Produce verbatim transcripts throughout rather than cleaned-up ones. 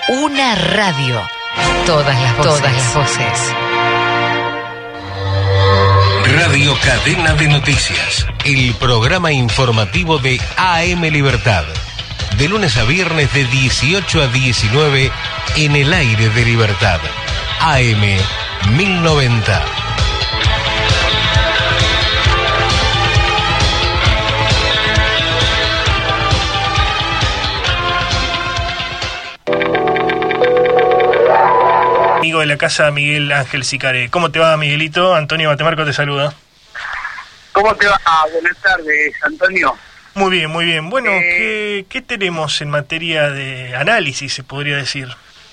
Una radio. Todas las voces. Todas las voces. Radio Cadena de Noticias. El programa informativo de A M Libertad. De lunes a viernes de dieciocho a diecinueve en el aire de Libertad. A M mil noventa. Amigo de la casa, Miguel Ángel Sicaré. ¿Cómo te va, Miguelito? Antonio Batemarco te saluda. ¿Cómo te va? Buenas tardes, Antonio. Muy bien, muy bien. Bueno, eh... ¿qué, ¿qué tenemos en materia de análisis, se podría decir?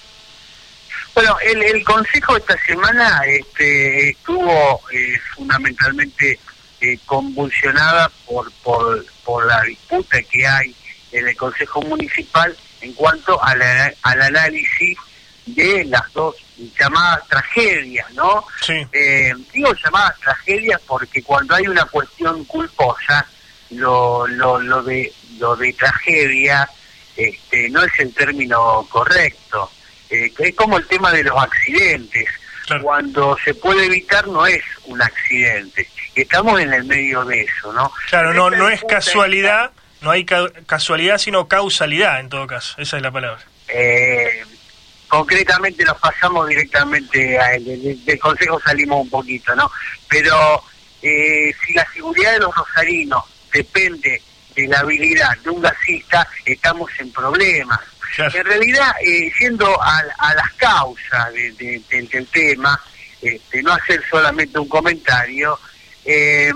Bueno, el, el Consejo esta semana este, estuvo eh, fundamentalmente eh, convulsionada por, por, por la disputa que hay en el Consejo Municipal en cuanto a la, al análisis de las dos llamadas tragedias, ¿no? Sí. Eh, digo llamadas tragedias porque cuando hay una cuestión culposa, lo, lo, lo de lo de tragedia este, no es el término correcto. Eh, es como el tema de los accidentes. Claro. Cuando se puede evitar no es un accidente. Estamos en el medio de eso, ¿no? Claro, no, no es casualidad, no hay ca casualidad, sino causalidad en todo caso. Esa es la palabra. Eh... Concretamente nos pasamos directamente a él, del, del Consejo salimos un poquito, ¿no? Pero eh, si la seguridad de los rosarinos depende de la habilidad de un gasista, estamos en problemas. Claro. En realidad, eh, yendo a, a las causas de, de, de, del tema, este, no hacer solamente un comentario, eh,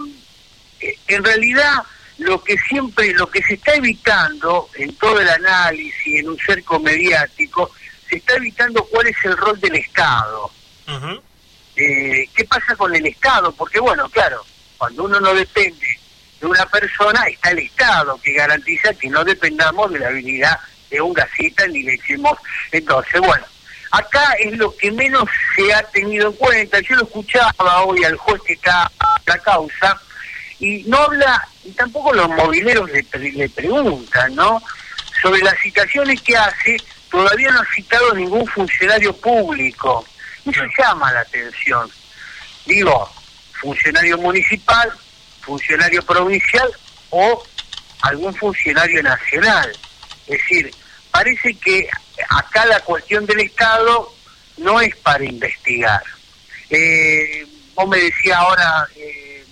en realidad lo que siempre, lo que se está evitando en todo el análisis, en un cerco mediático, se está evitando cuál es el rol del Estado. Uh-huh. eh, ¿Qué pasa con el Estado? Porque, bueno, claro, cuando uno no depende de una persona, está el Estado que garantiza que no dependamos de la habilidad de un gasista ni le decimos. Entonces, bueno, acá es lo que menos se ha tenido en cuenta. Yo lo escuchaba hoy al juez que está a la causa y no habla, y tampoco los mobileros le, le preguntan, ¿no?, sobre las citaciones que hace. Todavía no ha citado ningún funcionario público. Eso llama la atención. Digo, funcionario municipal, funcionario provincial o algún funcionario nacional. Es decir, parece que acá la cuestión del Estado no es para investigar. Eh, vos me decías ahora, eh,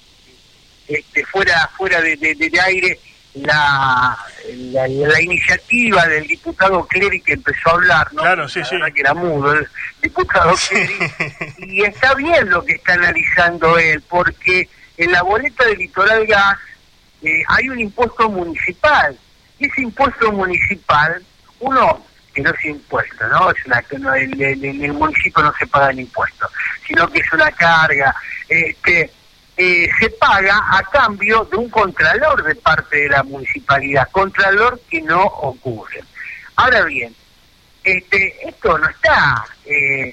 este, fuera, fuera de, de, de aire, La, la, la iniciativa del diputado Clery que empezó a hablar, ¿no? Claro, sí, la sí. verdad que era mudo el diputado Clery, y está bien lo que está analizando él, porque en la boleta del Litoral Gas eh, hay un impuesto municipal, y ese impuesto municipal, uno, que no es impuesto, ¿no? Es una, que no, en, en, en el municipio no se pagan impuestos, sino que es una carga, este... Eh, se paga a cambio de un contralor de parte de la municipalidad, contralor que no ocurre. Ahora bien, este, esto no está eh,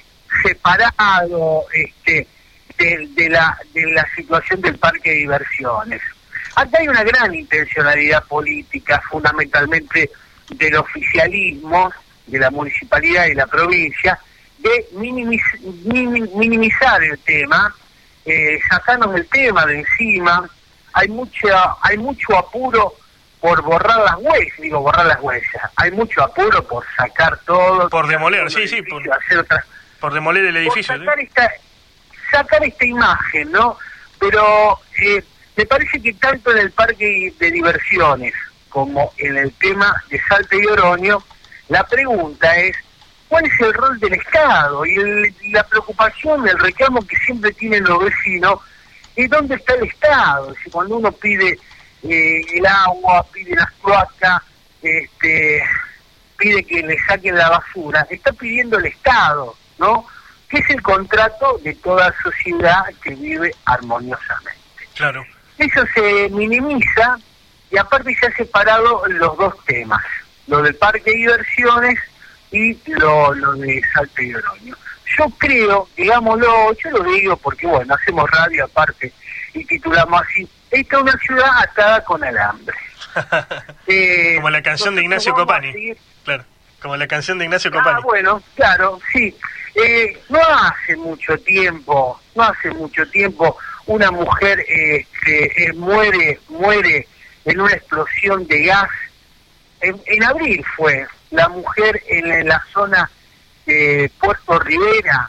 separado este, de, de, la, de la situación del parque de diversiones. Acá hay una gran intencionalidad política, fundamentalmente del oficialismo, de la municipalidad y la provincia, de minimiz, minim, minimizar el tema, Eh, sacarnos el tema de encima. Hay mucha, hay mucho apuro por borrar las huellas, digo borrar las huellas, hay mucho apuro por sacar todo, por demoler, sí, sí, por, hacer otra, por demoler el edificio, por sacar, ¿sí? esta, sacar esta imagen, ¿no? Pero eh, me parece que tanto en el parque de diversiones como en el tema de Salta y Oroño, la pregunta es ¿cuál es el rol del Estado? Y, el, y la preocupación, el reclamo que siempre tienen los vecinos es dónde está el Estado. Si cuando uno pide eh, el agua, pide las cloacas, este, pide que le saquen la basura, está pidiendo el Estado, ¿no? Que es el contrato de toda sociedad que vive armoniosamente. Claro. Eso se minimiza y aparte se han separado los dos temas, lo del parque de diversiones y lo, lo de Salta y Oroño. Yo creo, digámoslo, yo lo digo porque, bueno, hacemos radio aparte y titulamos así, esta es una ciudad atada con alambre. eh, Como la canción de Ignacio Copani. Claro. Como la canción de Ignacio Copani. Ah, bueno, claro, sí. Eh, no hace mucho tiempo, no hace mucho tiempo, una mujer eh, que eh, muere, muere en una explosión de gas. En, en abril fue, la mujer en, en la zona de Puerto Rivera,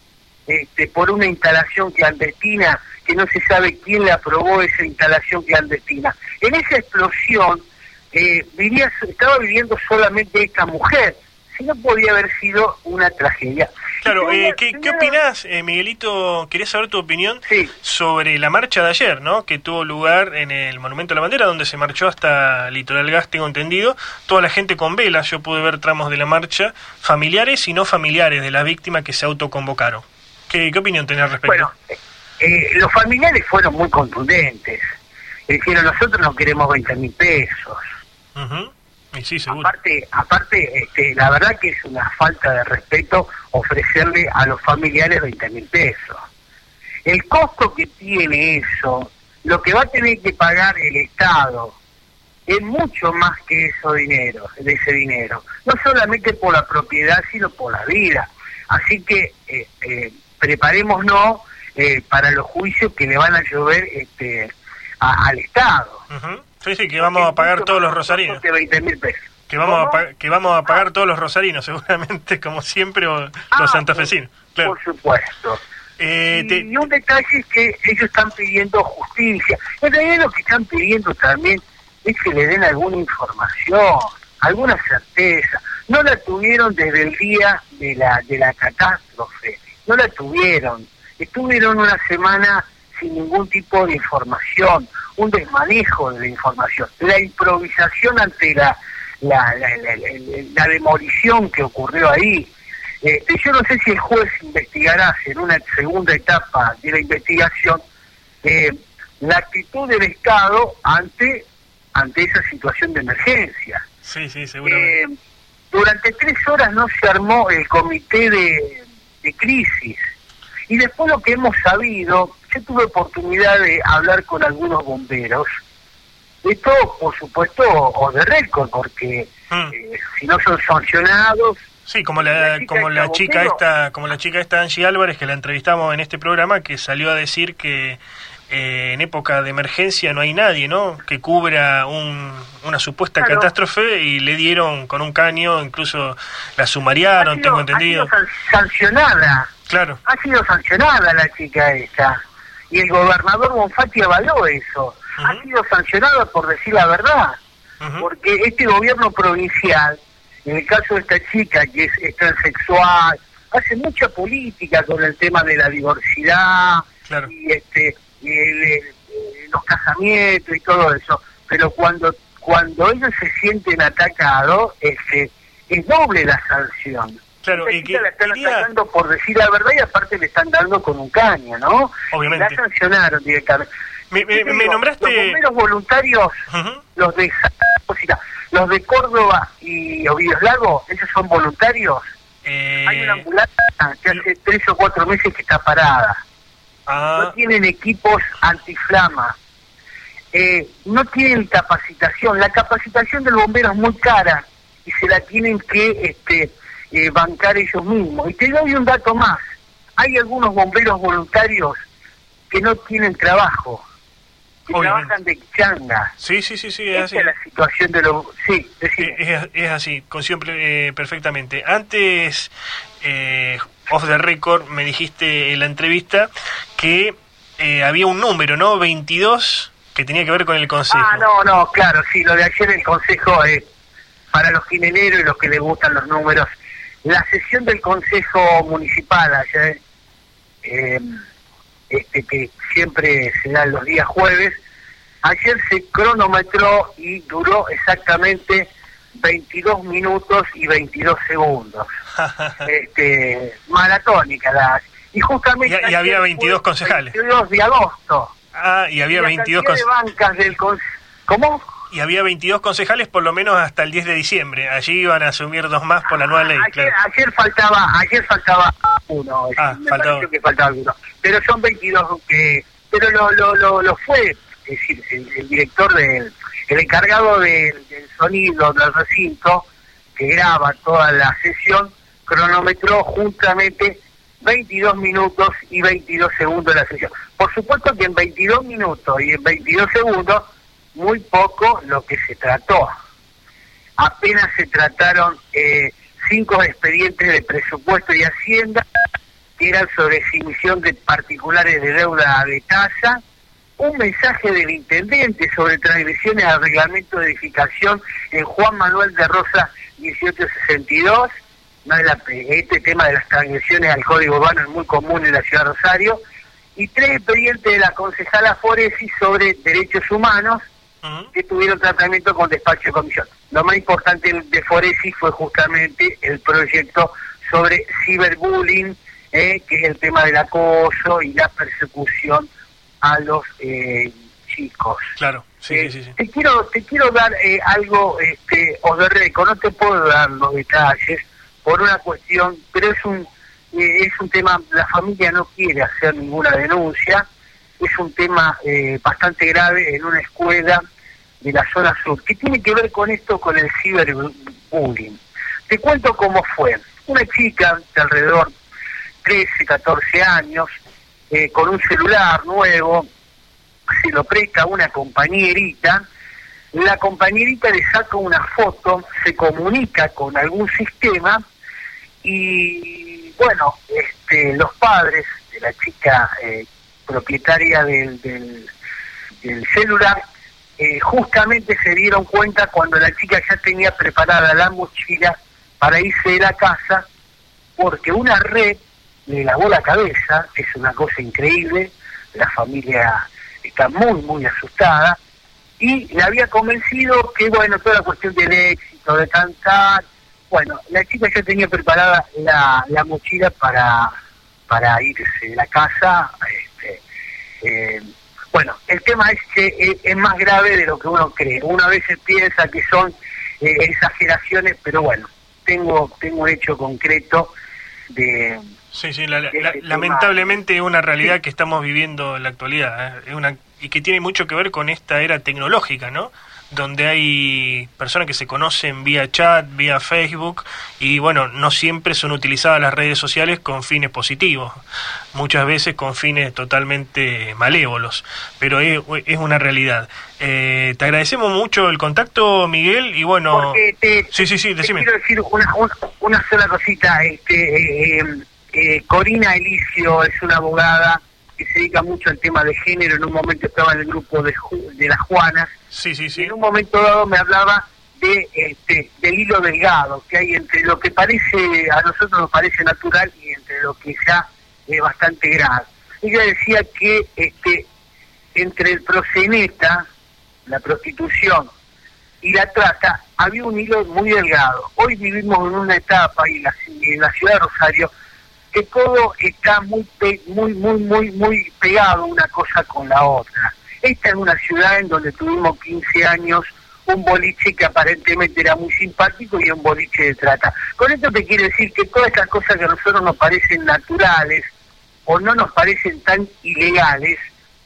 este, por una instalación clandestina, que no se sabe quién le aprobó esa instalación clandestina. En esa explosión eh, vivía, estaba viviendo solamente esta mujer, si no podía haber sido una tragedia. Claro, Señora, eh, ¿qué, señora... ¿qué opinás, eh, Miguelito? Quería saber tu opinión sí. sobre la marcha de ayer, ¿no? Que tuvo lugar en el Monumento a la Bandera, donde se marchó hasta Litoral Gas, tengo entendido. Toda la gente con velas, yo pude ver tramos de la marcha, familiares y no familiares de la víctima que se autoconvocaron. ¿Qué, qué opinión tenés al respecto? Bueno, eh, los familiares fueron muy contundentes. Dijeron, nosotros no queremos veinte mil pesos. Uh-huh. Y sí, seguro. Aparte, aparte este, la verdad que es una falta de respeto ofrecerle a los familiares veinte mil pesos. El costo que tiene eso, lo que va a tener que pagar el Estado, es mucho más que eso dinero, de ese dinero. No solamente por la propiedad, sino por la vida. Así que eh, eh, preparémonos eh, para los juicios que le van a llover este, a, al Estado. Uh-huh. Sí, sí, que vamos a pagar todos los rosarinos. Que veinte mil pesos. Que vamos, a pa- que vamos a pagar todos los rosarinos, seguramente, como siempre, o Ah, los santafesinos. Claro. Por supuesto. Eh, y, te, y un detalle es que ellos están pidiendo justicia. En realidad lo que están pidiendo también es que le den alguna información, alguna certeza. No la tuvieron desde el día de la de la catástrofe, no la tuvieron. Estuvieron una semana sin ningún tipo de información, un desmanejo de la información, la improvisación ante la la, la, la, la, la demolición que ocurrió ahí. Este, yo no sé si el juez investigará en una segunda etapa de la investigación eh, la actitud del Estado ante ante esa situación de emergencia. Sí, sí, seguramente. Eh, durante tres horas no se armó el comité de, de crisis. Y después lo que hemos sabido, yo tuve oportunidad de hablar con algunos bomberos, esto por supuesto o de récord, porque mm. eh, si no son sancionados. Sí, como la, la como la chica bombero, esta, como la chica esta Angie Álvarez, que la entrevistamos en este programa, que salió a decir que eh, en época de emergencia no hay nadie, ¿no?, que cubra un, una supuesta claro. catástrofe, y le dieron con un caño, incluso la sumariaron, sido, tengo entendido. Ha sido sancionada. Claro. Ha sido sancionada la chica esta, y el gobernador Bonfatti avaló eso. Uh-huh. Ha sido sancionada por decir la verdad, uh-huh. porque este gobierno provincial, en el caso de esta chica que es, es transexual, hace mucha política con el tema de la diversidad, claro. y este y el, el, los casamientos y todo eso, pero cuando cuando ellos se sienten atacados, este, es doble la sanción. Claro, y que la están quería... atacando por decir la verdad, y aparte le están dando con un caño, ¿no? Obviamente. La sancionaron directamente. Me, me, me nombraste... Los bomberos voluntarios, uh-huh. los de los de Córdoba y Ovidios Lagos, esos son voluntarios. Eh... Hay una ambulancia que hace tres o cuatro meses que está parada. Ah. No tienen equipos antiflama. Eh, no tienen capacitación. La capacitación del bombero es muy cara y se la tienen que este, eh, bancar ellos mismos. Y te doy un dato más. Hay algunos bomberos voluntarios que no tienen trabajo, que Obviamente. trabajan de changa. Sí, sí, sí, sí, es Esta así. es la situación de los... Sí, es, es, es así, coincido eh, perfectamente. Antes, eh, off the record, me dijiste en la entrevista que eh, había un número, ¿no? veintidós, que tenía que ver con el consejo. Ah, no, no, claro, sí, lo de ayer el consejo es para los quineneros y los que les gustan los números. La sesión del consejo municipal ayer... Eh, Este, que siempre se da los días jueves, ayer se cronometró y duró exactamente veintidós minutos y veintidós segundos. este, maratónica la, y justamente y, y había veintidós concejales. veintidós de agosto. Ah, y había y veintidós concejales. bancas del con... ¿Cómo? Y había veintidós concejales por lo menos hasta el diez de diciembre. Allí iban a asumir dos más por la nueva ley. Ayer, claro. ayer faltaba, ayer faltaba uno, ah, me faltaba. pareció que faltaba uno. Pero son veintidós que, pero lo lo lo, lo fue, es decir, el, el director del, el encargado del, del sonido del recinto, que graba toda la sesión, cronometró justamente veintidós minutos y veintidós segundos de la sesión. Por supuesto que en veintidós minutos y en veintidós segundos, muy poco lo que se trató. Apenas se trataron eh, cinco expedientes de presupuesto y hacienda, que eran sobre exhibición de particulares de deuda de tasa, un mensaje del intendente sobre transgresiones al reglamento de edificación en Juan Manuel de Rosas dieciocho sesenta y dos, no es la, este tema de las transgresiones al Código Urbano es muy común en la ciudad de Rosario, y tres expedientes de la concejala Foresi sobre derechos humanos, uh-huh, que tuvieron tratamiento con despacho de comisión. Lo más importante de Foresi fue justamente el proyecto sobre ciberbullying, eh, que es el tema del acoso y la persecución a los eh, chicos. Claro, sí, eh, sí, sí. Te quiero, te quiero dar eh, algo, este, Osberreco, no te puedo dar los detalles por una cuestión, pero es un eh, es un tema, la familia no quiere hacer ninguna denuncia, es un tema eh, bastante grave en una escuela de la zona sur, que tiene que ver con esto, con el ciberbullying. Te cuento cómo fue. Una chica de alrededor trece, catorce años, eh, con un celular nuevo, se lo presta a una compañerita, la compañerita le saca una foto, se comunica con algún sistema y, bueno, este, los padres de la chica eh, propietaria del, del, del celular eh, justamente se dieron cuenta cuando la chica ya tenía preparada la mochila para irse de la casa, porque una red le lavó la cabeza, es una cosa increíble, la familia está muy, muy asustada, y le había convencido que, bueno, toda la cuestión del éxito, de cantar, bueno, la chica ya tenía preparada la, la mochila para, para irse de la casa. Este, eh, bueno, el tema es que es, es más grave de lo que uno cree. Uno a veces piensa que son eh, exageraciones, pero bueno, tengo, tengo un hecho concreto de... Sí, sí, la, la, la, lamentablemente es una realidad que estamos viviendo en la actualidad, ¿eh? Es una, y que tiene mucho que ver con esta era tecnológica, ¿no? Donde hay personas que se conocen vía chat, vía Facebook, y bueno, no siempre son utilizadas las redes sociales con fines positivos, muchas veces con fines totalmente malévolos, pero es, es una realidad. Eh, te agradecemos mucho el contacto, Miguel, y bueno... Te, sí, sí, sí, decime. Te quiero decir una, una, una sola cosita, este... Eh, Eh, Corina Elicio es una abogada que se dedica mucho al tema de género. En un momento estaba en el grupo de, de las Juanas. Sí, sí, sí. Y en un momento dado me hablaba de este del hilo delgado que hay entre lo que parece a nosotros nos parece natural y entre lo que ya es bastante grave. Ella decía que este entre el proxeneta, la prostitución y la trata había un hilo muy delgado. Hoy vivimos en una etapa y la, en la ciudad de Rosario que todo está muy pe muy muy muy muy pegado una cosa con la otra. Esta es una ciudad en donde tuvimos quince años un boliche que aparentemente era muy simpático y un boliche de trata. Con esto te quiero decir que todas estas cosas que a nosotros nos parecen naturales o no nos parecen tan ilegales,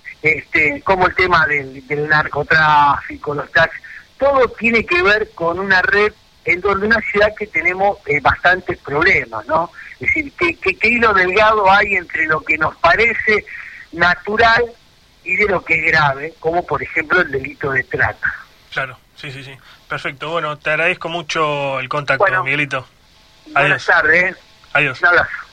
este, como el tema del, del narcotráfico, los taxis, todo tiene que ver con una red en donde una ciudad que tenemos eh, bastantes problemas, ¿no? Es decir, ¿qué, qué, qué hilo delgado hay entre lo que nos parece natural y de lo que es grave, como por ejemplo el delito de trata? Claro, sí, sí, sí. Perfecto. Bueno, te agradezco mucho el contacto, bueno, Miguelito. Adiós. Buenas tardes. Adiós. Un abrazo.